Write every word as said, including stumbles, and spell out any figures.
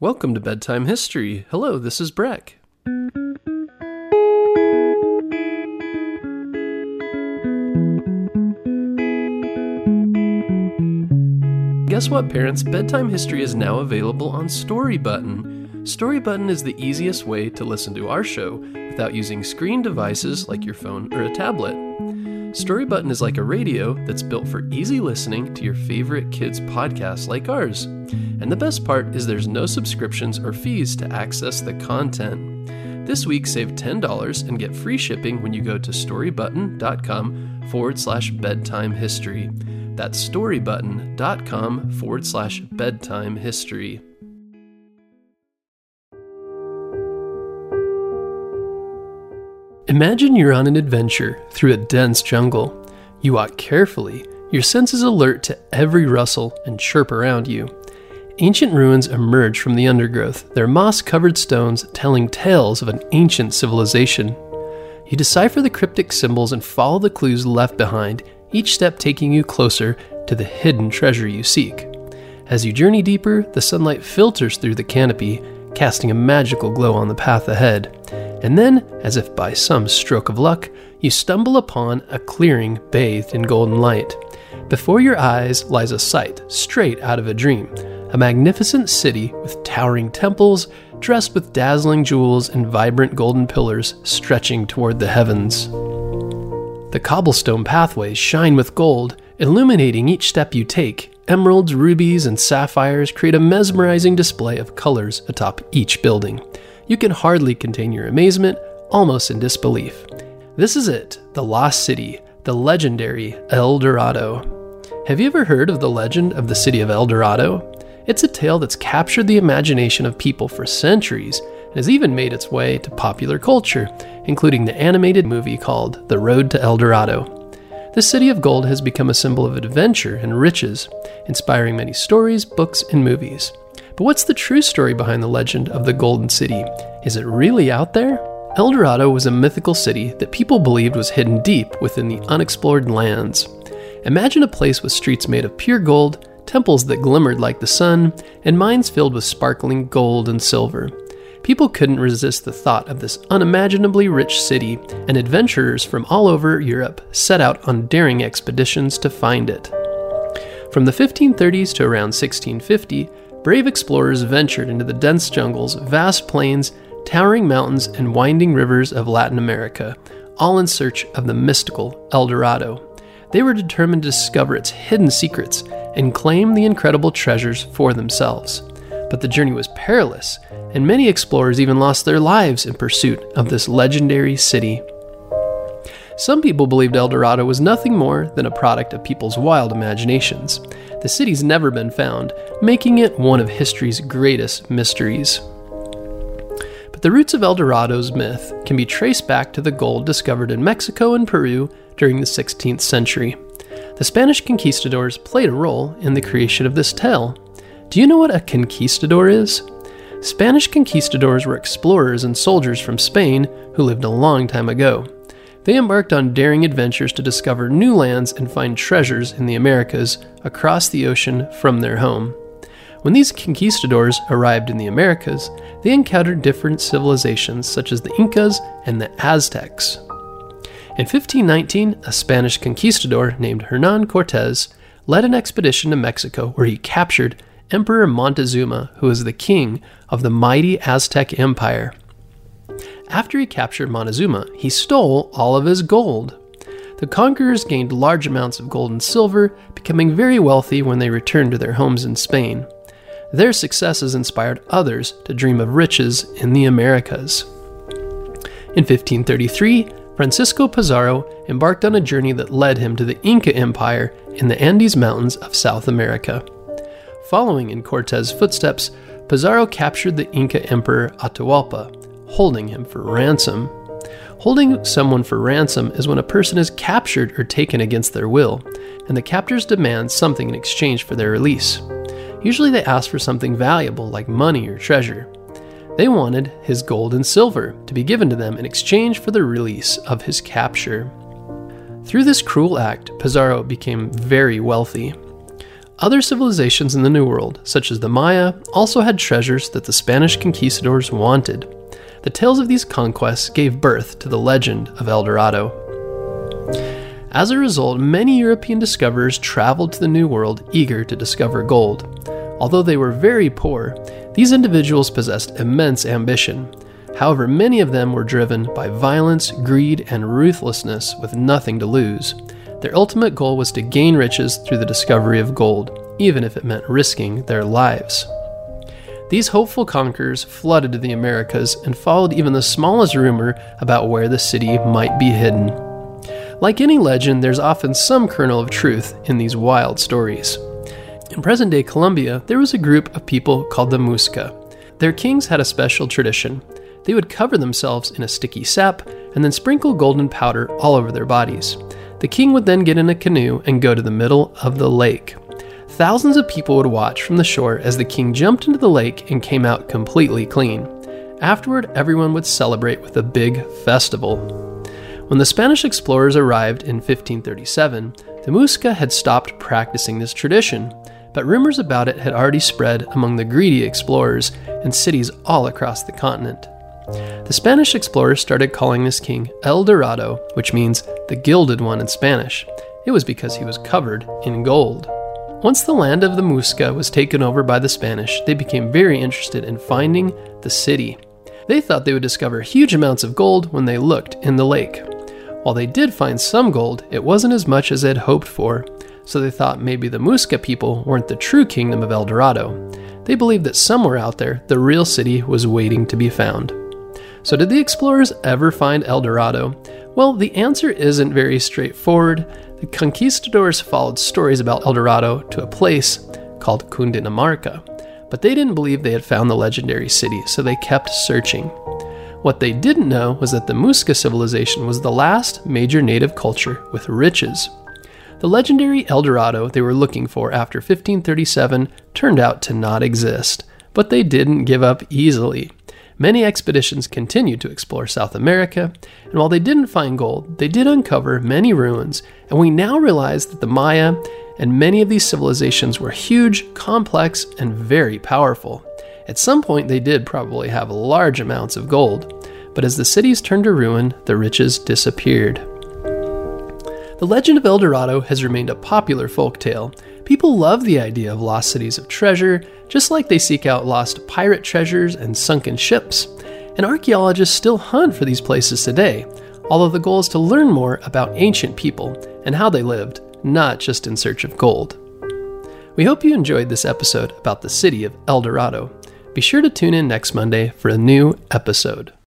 Welcome to Bedtime History. Hello, this is Breck. Guess what, parents? Bedtime History is now available on Storybutton. Storybutton is the easiest way to listen to our show without using screen devices like your phone or a tablet. Storybutton is like a radio that's built for easy listening to your favorite kids' podcasts like ours. And the best part is there's no subscriptions or fees to access the content. This week, save ten dollars and get free shipping when you go to storybutton.com forward slash bedtime history. That's storybutton.com forward slash bedtime history. Imagine you're on an adventure through a dense jungle. You walk carefully, your senses alert to every rustle and chirp around you. Ancient ruins emerge from the undergrowth, their moss-covered stones telling tales of an ancient civilization. You decipher the cryptic symbols and follow the clues left behind, each step taking you closer to the hidden treasure you seek. As you journey deeper, the sunlight filters through the canopy, casting a magical glow on the path ahead. And then, as if by some stroke of luck, you stumble upon a clearing bathed in golden light. Before your eyes lies a sight straight out of a dream, a magnificent city with towering temples, dressed with dazzling jewels and vibrant golden pillars stretching toward the heavens. The cobblestone pathways shine with gold, illuminating each step you take. Emeralds, rubies, and sapphires create a mesmerizing display of colors atop each building. You can hardly contain your amazement, almost in disbelief. This is it, the lost city, the legendary El Dorado. Have you ever heard of the legend of the city of El Dorado? It's a tale that's captured the imagination of people for centuries and has even made its way to popular culture, including the animated movie called The Road to El Dorado. The City of Gold has become a symbol of adventure and riches, inspiring many stories, books, and movies. But what's the true story behind the legend of the Golden City? Is it really out there? El Dorado was a mythical city that people believed was hidden deep within the unexplored lands. Imagine a place with streets made of pure gold, temples that glimmered like the sun, and mines filled with sparkling gold and silver. People couldn't resist the thought of this unimaginably rich city, and adventurers from all over Europe set out on daring expeditions to find it. From the fifteen thirties to around sixteen fifty, brave explorers ventured into the dense jungles, vast plains, towering mountains, and winding rivers of Latin America, all in search of the mystical El Dorado. They were determined to discover its hidden secrets and claim the incredible treasures for themselves. But the journey was perilous, and many explorers even lost their lives in pursuit of this legendary city. Some people believed El Dorado was nothing more than a product of people's wild imaginations. The city's never been found, making it one of history's greatest mysteries. But the roots of El Dorado's myth can be traced back to the gold discovered in Mexico and Peru during the sixteenth century. The Spanish conquistadors played a role in the creation of this tale. Do you know what a conquistador is? Spanish conquistadors were explorers and soldiers from Spain who lived a long time ago. They embarked on daring adventures to discover new lands and find treasures in the Americas across the ocean from their home. When these conquistadors arrived in the Americas, they encountered different civilizations such as the Incas and the Aztecs. In fifteen nineteen, a Spanish conquistador named Hernán Cortés led an expedition to Mexico where he captured Emperor Montezuma, who was the king of the mighty Aztec Empire. After he captured Montezuma, he stole all of his gold. The conquerors gained large amounts of gold and silver, becoming very wealthy when they returned to their homes in Spain. Their successes inspired others to dream of riches in the Americas. In fifteen thirty-three, Francisco Pizarro embarked on a journey that led him to the Inca Empire in the Andes Mountains of South America. Following in Cortés' footsteps, Pizarro captured the Inca Emperor Atahualpa, holding him for ransom. Holding someone for ransom is when a person is captured or taken against their will, and the captors demand something in exchange for their release. Usually they ask for something valuable like money or treasure. They wanted his gold and silver to be given to them in exchange for the release of his capture. Through this cruel act, Pizarro became very wealthy. Other civilizations in the New World, such as the Maya, also had treasures that the Spanish conquistadors wanted. The tales of these conquests gave birth to the legend of El Dorado. As a result, many European discoverers traveled to the New World eager to discover gold. Although they were very poor, these individuals possessed immense ambition. However, many of them were driven by violence, greed, and ruthlessness with nothing to lose. Their ultimate goal was to gain riches through the discovery of gold, even if it meant risking their lives. These hopeful conquerors flooded to the Americas and followed even the smallest rumor about where the city might be hidden. Like any legend, there's often some kernel of truth in these wild stories. In present-day Colombia, there was a group of people called the Muisca. Their kings had a special tradition. They would cover themselves in a sticky sap and then sprinkle golden powder all over their bodies. The king would then get in a canoe and go to the middle of the lake. Thousands of people would watch from the shore as the king jumped into the lake and came out completely clean. Afterward, everyone would celebrate with a big festival. When the Spanish explorers arrived in fifteen thirty-seven, the Muisca had stopped practicing this tradition, but rumors about it had already spread among the greedy explorers in cities all across the continent. The Spanish explorers started calling this king El Dorado, which means the Gilded One in Spanish. It was because he was covered in gold. Once the land of the Muisca was taken over by the Spanish, they became very interested in finding the city. They thought they would discover huge amounts of gold when they looked in the lake. While they did find some gold, it wasn't as much as they had hoped for, so they thought maybe the Muisca people weren't the true kingdom of El Dorado. They believed that somewhere out there, the real city was waiting to be found. So did the explorers ever find El Dorado? Well, the answer isn't very straightforward. The conquistadors followed stories about El Dorado to a place called Cundinamarca, but they didn't believe they had found the legendary city, so they kept searching. What they didn't know was that the Muisca civilization was the last major native culture with riches. The legendary El Dorado they were looking for after fifteen thirty-seven turned out to not exist, but they didn't give up easily. Many expeditions continued to explore South America, and while they didn't find gold, they did uncover many ruins, and we now realize that the Maya and many of these civilizations were huge, complex, and very powerful. At some point, they did probably have large amounts of gold, but as the cities turned to ruin, the riches disappeared. The legend of El Dorado has remained a popular folktale. People love the idea of lost cities of treasure, just like they seek out lost pirate treasures and sunken ships. And archaeologists still hunt for these places today, although the goal is to learn more about ancient people and how they lived, not just in search of gold. We hope you enjoyed this episode about the city of El Dorado. Be sure to tune in next Monday for a new episode.